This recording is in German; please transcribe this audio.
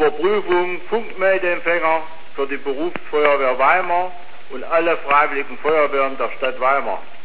Überprüfung Funkmeldeempfänger für die Berufsfeuerwehr Weimar und alle freiwilligen Feuerwehren der Stadt Weimar.